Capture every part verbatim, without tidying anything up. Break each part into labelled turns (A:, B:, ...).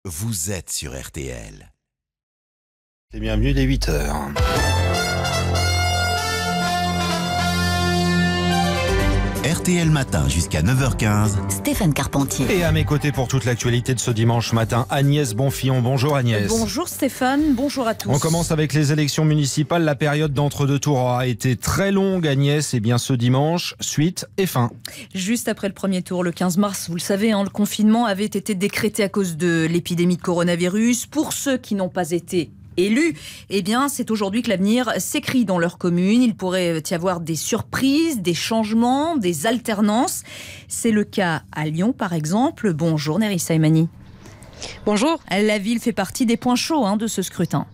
A: vous êtes sur R T L.
B: Et bienvenue dès huit heures.
A: R T L Matin jusqu'à neuf heures quinze.
C: Stéphane Carpentier.
B: Et à mes côtés pour toute l'actualité de ce dimanche matin, Agnès Bonfillon. Bonjour Agnès.
D: Bonjour Stéphane, bonjour à tous.
B: On commence avec les élections municipales. La période d'entre-deux tours a été très longue, Agnès. Et bien ce dimanche, suite et fin.
D: Juste après le premier tour, le quinze mars, vous le savez, hein, le confinement avait été décrété à cause de l'épidémie de coronavirus. Pour ceux qui n'ont pas été élus, eh bien, c'est aujourd'hui que l'avenir s'écrit dans leur commune. Il pourrait y avoir des surprises, des changements, des alternances. C'est le cas à Lyon, par exemple. Bonjour Nerissa Emani.
E: Bonjour.
D: La ville fait partie des points chauds hein, de ce scrutin.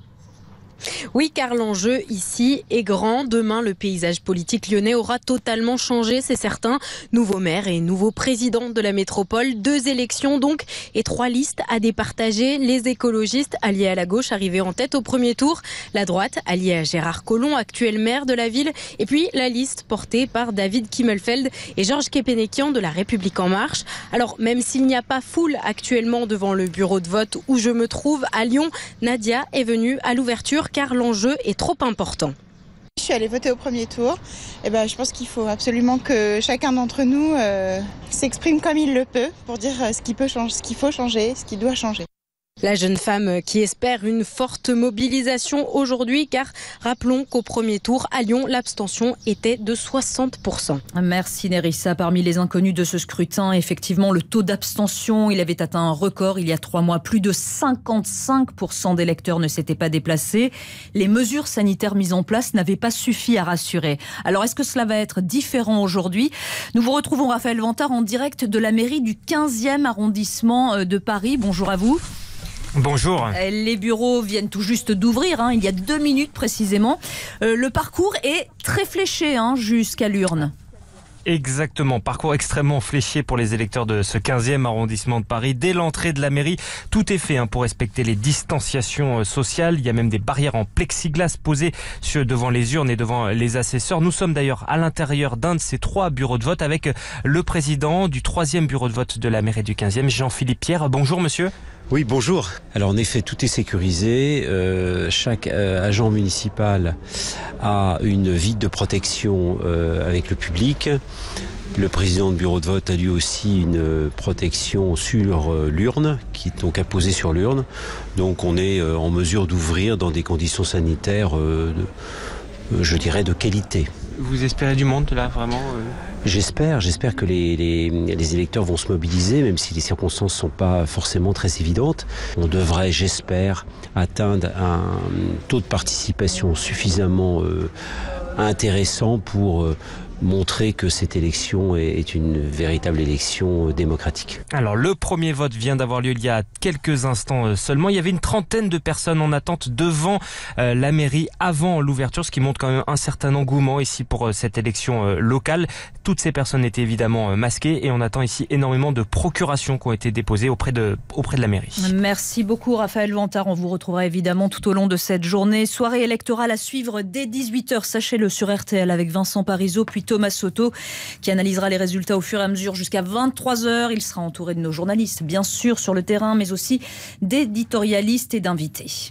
E: Oui, car l'enjeu ici est grand. Demain, le paysage politique lyonnais aura totalement changé, c'est certain. Nouveau maire et nouveau président de la métropole. Deux élections donc et trois listes à départager. Les écologistes alliés à la gauche arrivés en tête au premier tour. La droite alliée à Gérard Collomb, actuel maire de la ville. Et puis la liste portée par David Kimmelfeld et Georges Kepenekian de la République En Marche. Alors même s'il n'y a pas foule actuellement devant le bureau de vote où je me trouve à Lyon, Nadia est venue à l'ouverture car l'enjeu est trop important.
F: Je suis allée voter au premier tour. Et ben, je pense qu'il faut absolument que chacun d'entre nous euh, s'exprime comme il le peut pour dire ce qu'il peut changer, ce qu'il faut changer, ce qui doit changer.
E: La jeune femme qui espère une forte mobilisation aujourd'hui, car rappelons qu'au premier tour à Lyon, l'abstention était de soixante pour cent.
D: Merci Nerissa. Parmi les inconnus de ce scrutin, effectivement, le taux d'abstention, il avait atteint un record il y a trois mois. Plus de cinquante-cinq pour cent des électeurs ne s'étaient pas déplacés. Les mesures sanitaires mises en place n'avaient pas suffi à rassurer. Alors, est-ce que cela va être différent aujourd'hui ? Nous vous retrouvons Raphaël Vantard en direct de la mairie du quinzième arrondissement de Paris. Bonjour à vous.
G: Bonjour.
D: Les bureaux viennent tout juste d'ouvrir, hein, il y a deux minutes précisément. Euh, le parcours est très fléché hein, jusqu'à l'urne.
G: Exactement, parcours extrêmement fléché pour les électeurs de ce quinzième arrondissement de Paris. Dès l'entrée de la mairie, tout est fait hein, pour respecter les distanciations sociales. Il y a même des barrières en plexiglas posées sur, devant les urnes et devant les assesseurs. Nous sommes d'ailleurs à l'intérieur d'un de ces trois bureaux de vote avec le président du troisième bureau de vote de la mairie du quinzième, Jean-Philippe Pierre. Bonjour monsieur.
H: Oui, bonjour. Alors en effet, tout est sécurisé. Euh, chaque euh, agent municipal a une vitre de protection euh, avec le public. Le président de bureau de vote a lui aussi une protection sur euh, l'urne, qui est donc apposée sur l'urne. Donc on est euh, en mesure d'ouvrir dans des conditions sanitaires, euh, de, euh, je dirais, de qualité.
G: Vous espérez du monde là, vraiment euh...
H: J'espère, j'espère que les, les, les électeurs vont se mobiliser, même si les circonstances ne sont pas forcément très évidentes. On devrait, j'espère, atteindre un taux de participation suffisamment euh, intéressant pour euh, montrer que cette élection est une véritable élection démocratique.
G: Alors le premier vote vient d'avoir lieu il y a quelques instants seulement. Il y avait une trentaine de personnes en attente devant euh, la mairie avant l'ouverture, ce qui montre quand même un certain engouement ici pour euh, cette élection euh, locale. Toutes ces personnes étaient évidemment euh, masquées et on attend ici énormément de procurations qui ont été déposées auprès de, auprès de la mairie.
D: Merci beaucoup Raphaël Vantard. On vous retrouvera évidemment tout au long de cette journée. Soirée électorale à suivre dès dix-huit heures, sachez-le, sur R T L avec Vincent Parisot, puis Thomas Soto qui analysera les résultats au fur et à mesure jusqu'à vingt-trois heures. Il sera entouré de nos journalistes, bien sûr, sur le terrain, mais aussi d'éditorialistes et d'invités.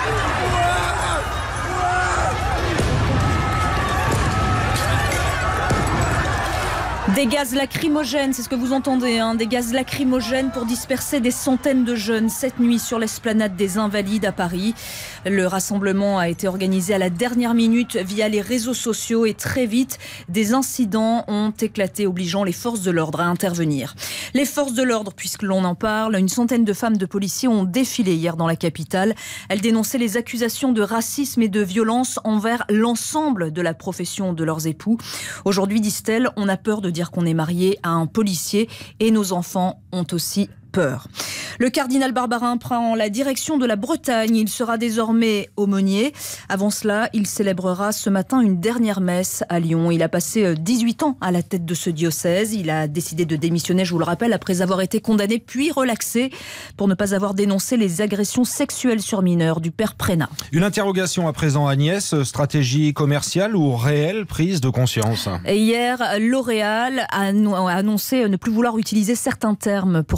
D: Des gaz lacrymogènes, c'est ce que vous entendez, hein, des gaz lacrymogènes pour disperser des centaines de jeunes cette nuit sur l'esplanade des Invalides à Paris. Le rassemblement a été organisé à la dernière minute via les réseaux sociaux et très vite, des incidents ont éclaté, obligeant les forces de l'ordre à intervenir. Les forces de l'ordre, puisque l'on en parle, une centaine de femmes de policiers ont défilé hier dans la capitale. Elles dénonçaient les accusations de racisme et de violence envers l'ensemble de la profession de leurs époux. Aujourd'hui, disent-elles, on a peur de dire qu'on est marié à un policier et nos enfants ont aussi peur. Le cardinal Barbarin prend la direction de la Bretagne. Il sera désormais aumônier. Avant cela, il célébrera ce matin une dernière messe à Lyon. Il a passé dix-huit ans à la tête de ce diocèse. Il a décidé de démissionner, je vous le rappelle, après avoir été condamné puis relaxé pour ne pas avoir dénoncé les agressions sexuelles sur mineurs du père Prénat.
B: Une interrogation à présent, Agnès. Stratégie commerciale ou réelle prise de conscience ?
D: Hier, L'Oréal a annoncé ne plus vouloir utiliser certains termes pour promouvoir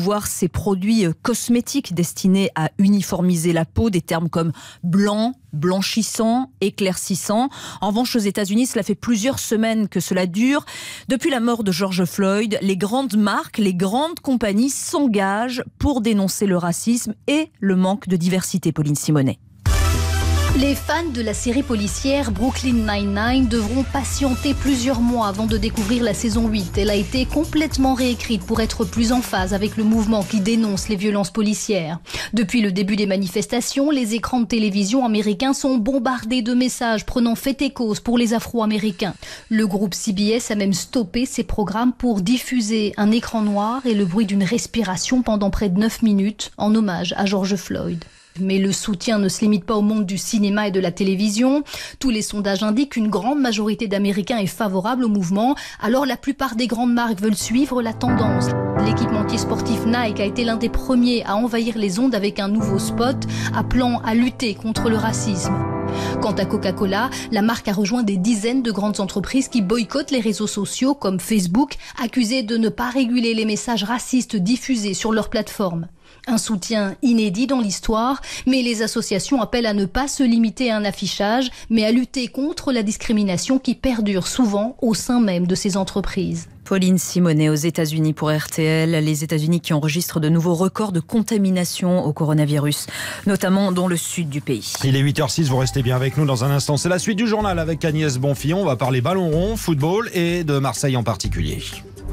D: promouvoir ses produits cosmétiques destinés à uniformiser la peau, des termes comme blanc, blanchissant, éclaircissant. En revanche, aux États-Unis, cela fait plusieurs semaines que cela dure. Depuis la mort de George Floyd, les grandes marques, les grandes compagnies s'engagent pour dénoncer le racisme et le manque de diversité. Pauline Simonet.
C: Les fans de la série policière Brooklyn Nine-Nine devront patienter plusieurs mois avant de découvrir la saison huit. Elle a été complètement réécrite pour être plus en phase avec le mouvement qui dénonce les violences policières. Depuis le début des manifestations, les écrans de télévision américains sont bombardés de messages prenant fait et cause pour les Afro-Américains. Le groupe C B S a même stoppé ses programmes pour diffuser un écran noir et le bruit d'une respiration pendant près de neuf minutes en hommage à George Floyd. Mais le soutien ne se limite pas au monde du cinéma et de la télévision. Tous les sondages indiquent qu'une grande majorité d'Américains est favorable au mouvement, alors la plupart des grandes marques veulent suivre la tendance. L'équipementier sportif Nike a été l'un des premiers à envahir les ondes avec un nouveau spot appelant à lutter contre le racisme. Quant à Coca-Cola, la marque a rejoint des dizaines de grandes entreprises qui boycottent les réseaux sociaux comme Facebook, accusées de ne pas réguler les messages racistes diffusés sur leur plateforme. Un soutien inédit dans l'histoire, mais les associations appellent à ne pas se limiter à un affichage, mais à lutter contre la discrimination qui perdure souvent au sein même de ces entreprises.
D: Pauline Simonet aux États-Unis pour R T L. Les États-Unis qui enregistrent de nouveaux records de contamination au coronavirus, notamment dans le sud du pays.
B: Il est huit heures six, vous restez bien avec nous dans un instant. C'est la suite du journal avec Agnès Bonfillon. On va parler ballon rond, football et de Marseille en particulier.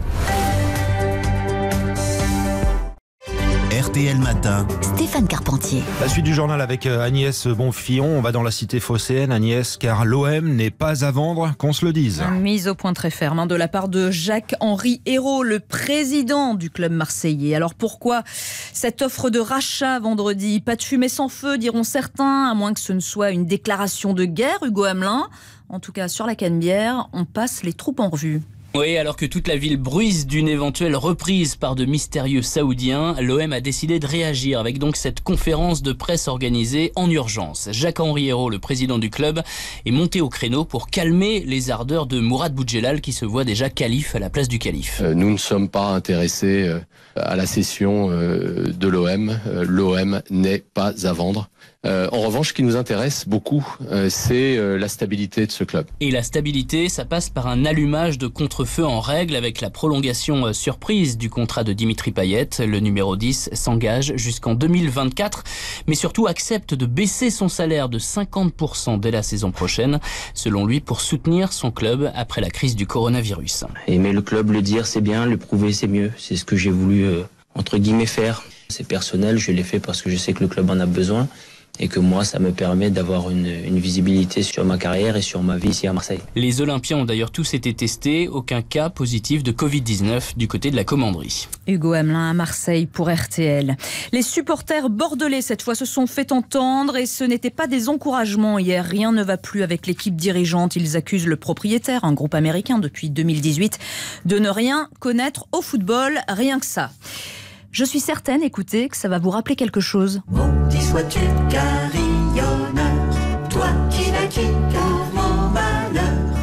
A: R T L Matin.
I: Stéphane Carpentier.
B: La suite du journal avec Agnès Bonfillon. On va dans la cité phocéenne, Agnès, car l'O M n'est pas à vendre, qu'on se le dise.
D: Mise au point très ferme hein, de la part de Jacques-Henri Hérault, le président du club marseillais. Alors pourquoi cette offre de rachat vendredi? Pas de fumée sans feu, diront certains, à moins que ce ne soit une déclaration de guerre, Hugo Hamelin. En tout cas, sur la Canebière, on passe les troupes en revue.
J: Oui, alors que toute la ville bruise d'une éventuelle reprise par de mystérieux Saoudiens, l'O M a décidé de réagir avec donc cette conférence de presse organisée en urgence. Jacques-Henri Hérault, le président du club, est monté au créneau pour calmer les ardeurs de Mourad Boudjelal qui se voit déjà calife à la place du calife.
K: Euh, nous ne sommes pas intéressés euh, à la cession euh, de l'O M. Euh, L'O M n'est pas à vendre. Euh, en revanche, ce qui nous intéresse beaucoup, euh, c'est euh, la stabilité de ce club.
J: Et la stabilité, ça passe par un allumage de contre-feu en règle avec la prolongation euh, surprise du contrat de Dimitri Payet. Le numéro dix s'engage jusqu'en deux mille vingt-quatre, mais surtout accepte de baisser son salaire de cinquante pour cent dès la saison prochaine, selon lui, pour soutenir son club après la crise du coronavirus.
L: Aimer le club, le dire c'est bien, le prouver c'est mieux. C'est ce que j'ai voulu, euh, entre guillemets, faire. C'est personnel, je l'ai fait parce que je sais que le club en a besoin. Et que moi, ça me permet d'avoir une, une visibilité sur ma carrière et sur ma vie ici à Marseille.
J: Les Olympiens ont d'ailleurs tous été testés, aucun cas positif de covid dix-neuf du côté de la commanderie.
D: Hugo Hamelin à Marseille pour R T L. Les supporters bordelais, cette fois, se sont fait entendre et ce n'était pas des encouragements hier. Rien ne va plus avec l'équipe dirigeante. Ils accusent le propriétaire, un groupe américain depuis deux mille dix-huit, de ne rien connaître au football, rien que ça. Je suis certaine, écoutez, que ça va vous rappeler quelque chose.
M: Maudit sois-tu carillonneur, toi qui n'as qui mon malheur.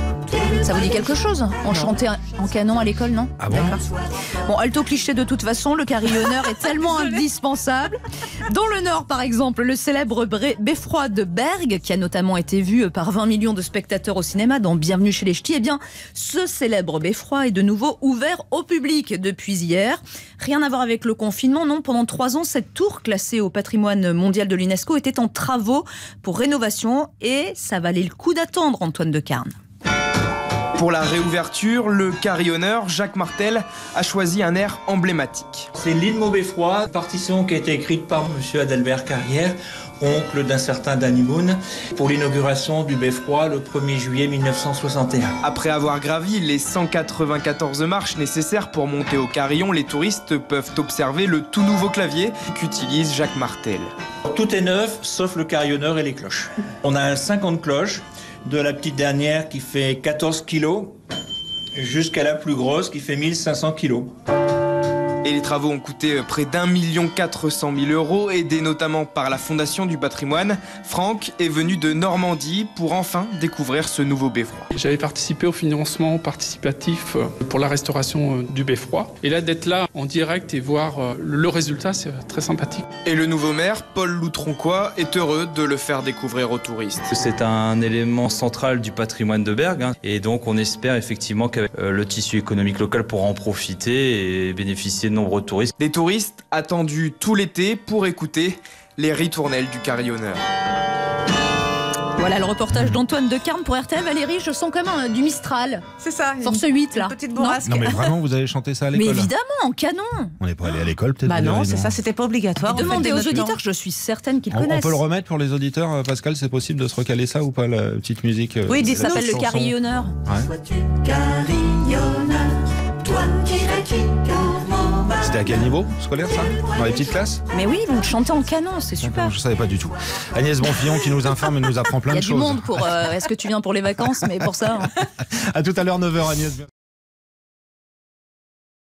D: Ça vous dit quelque chose? On chantait en canon à l'école, non?
B: Ah bon?
D: D'accord. Bon, alto cliché de toute façon, le carillonneur est tellement indispensable. Dans le Nord, par exemple, le célèbre beffroi de Berg, qui a notamment été vu par vingt millions de spectateurs au cinéma dans Bienvenue chez les Ch'tis, eh bien, ce célèbre beffroi est de nouveau ouvert au public depuis hier. Rien à voir avec le confinement, non. Pendant trois ans, cette tour classée au patrimoine mondial de l'UNESCO était en travaux pour rénovation et ça valait le coup d'attendre, Antoine Decarne.
N: Pour la réouverture, le carillonneur Jacques Martel a choisi un air emblématique.
O: C'est l'Île Maubeffroi, partition qui a été écrite par M. Adalbert Carrière, oncle d'un certain Danny Boone, pour l'inauguration du Beffroi le premier juillet mille neuf cent soixante et un.
N: Après avoir gravi les cent quatre-vingt-quatorze marches nécessaires pour monter au carillon, les touristes peuvent observer le tout nouveau clavier qu'utilise Jacques Martel.
O: Tout est neuf, sauf le carillonneur et les cloches. On a cinquante cloches, de la petite dernière qui fait quatorze kilos jusqu'à la plus grosse qui fait mille cinq cents kilos.
N: Et les travaux ont coûté près d'un million quatre cent mille euros, aidés notamment par la Fondation du patrimoine. Franck est venu de Normandie pour enfin découvrir ce nouveau beffroi.
I: J'avais participé au financement participatif pour la restauration du beffroi. Et là, d'être là en direct et voir le résultat, c'est très sympathique.
N: Et le nouveau maire, Paul Loutronquois, est heureux de le faire découvrir aux touristes.
P: C'est un élément central du patrimoine de Bergues, hein, et donc on espère effectivement que euh, le tissu économique local pourra en profiter et bénéficier de nombreux touristes.
N: Des touristes attendus tout l'été pour écouter les ritournelles du carillonneur.
D: Voilà le reportage d'Antoine Decarne pour R T L. Valérie, je sens comme un, du Mistral.
Q: C'est ça.
D: Force huit, là.
Q: Une petite bourrasque.
B: Non mais vraiment, vous avez chanté ça à l'école?
D: Mais évidemment, en canon.
B: On n'est pas allé à l'école peut-être?
Q: Bah non, c'est ça, c'était pas obligatoire.
D: Demandez aux auditeurs, je suis certaine qu'ils
B: on,
D: connaissent.
B: On peut le remettre pour les auditeurs, Pascal, c'est possible de se recaler ça ou pas, la petite musique?
D: Oui, il s'appelle le carillonneur.
B: Ouais.
M: Carillonneur, toi qui la qui
B: C'était à quel niveau scolaire ça? Dans les petites classes?
D: Mais oui, vous le chantez en canon, c'est super.
B: Je savais pas du tout. Agnès Bonfillon qui nous informe et nous apprend plein de choses.
D: Il y a du monde pour... Euh, est-ce que tu viens pour les vacances? Mais pour ça... Hein.
B: À tout à l'heure, neuf heures Agnès.